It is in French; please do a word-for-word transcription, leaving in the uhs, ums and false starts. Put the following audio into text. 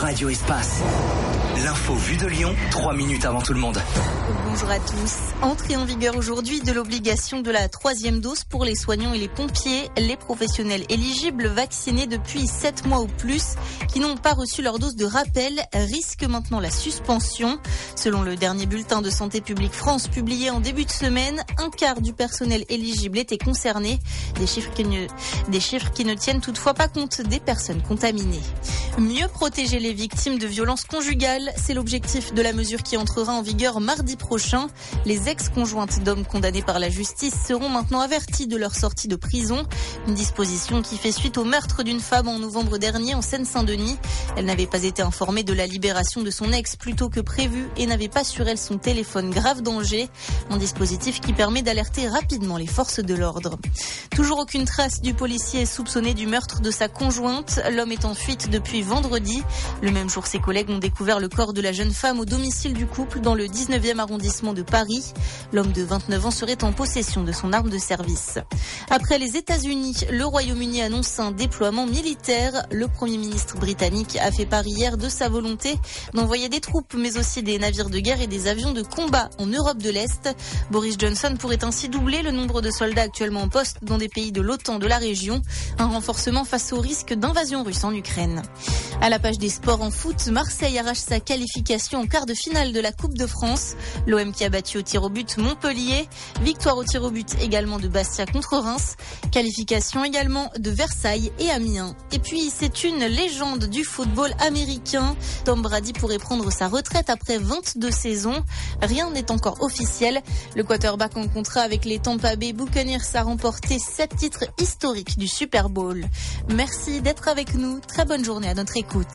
Radio Espace. L'info vue de Lyon, trois minutes avant tout le monde. Bonjour à tous. Entrée en vigueur aujourd'hui de l'obligation de la troisième dose pour les soignants et les pompiers. Les professionnels éligibles vaccinés depuis sept mois ou plus qui n'ont pas reçu leur dose de rappel risquent maintenant la suspension. Selon le dernier bulletin de Santé publique France publié en début de semaine, un quart du personnel éligible était concerné. Des chiffres qui ne, des chiffres qui ne tiennent toutefois pas compte des personnes contaminées. Mieux protéger les victimes de violences conjugales, c'est l'objectif de la mesure qui entrera en vigueur mardi prochain. Les ex-conjointes d'hommes condamnés par la justice seront maintenant averties de leur sortie de prison. Une disposition qui fait suite au meurtre d'une femme en novembre dernier en Seine-Saint-Denis. Elle n'avait pas été informée de la libération de son ex plus tôt que prévu et n'avait pas sur elle son téléphone grave danger. Un dispositif qui permet d'alerter rapidement les forces de l'ordre. Toujours aucune trace du policier soupçonné du meurtre de sa conjointe. L'homme est en fuite depuis vendredi. Le même jour, ses collègues ont découvert le corps de la jeune femme au domicile du couple dans le dix-neuvième arrondissement de Paris. L'homme de vingt-neuf ans serait en possession de son arme de service. Après les États-Unis, le Royaume-Uni annonce un déploiement militaire. Le Premier ministre britannique a fait part hier de sa volonté d'envoyer des troupes, mais aussi des navires de guerre et des avions de combat en Europe de l'Est. Boris Johnson pourrait ainsi doubler le nombre de soldats actuellement en poste dans des pays de l'OTAN de la région. Un renforcement face au risque d'invasion russe en Ukraine. À la page des sports en foot, Marseille arrache sa qualification en quart de finale de la Coupe de France. L'O M qui a battu au tir au but Montpellier. Victoire au tir au but également de Bastia contre Reims. Qualification également de Versailles et Amiens. Et puis c'est une légende du football américain. Tom Brady pourrait prendre sa retraite après vingt-deux saisons. Rien n'est encore officiel. Le quarterback en contrat avec les Tampa Bay Buccaneers a remporté sept titres historiques du Super Bowl. Merci d'être avec nous. Très bonne journée à notre écoute.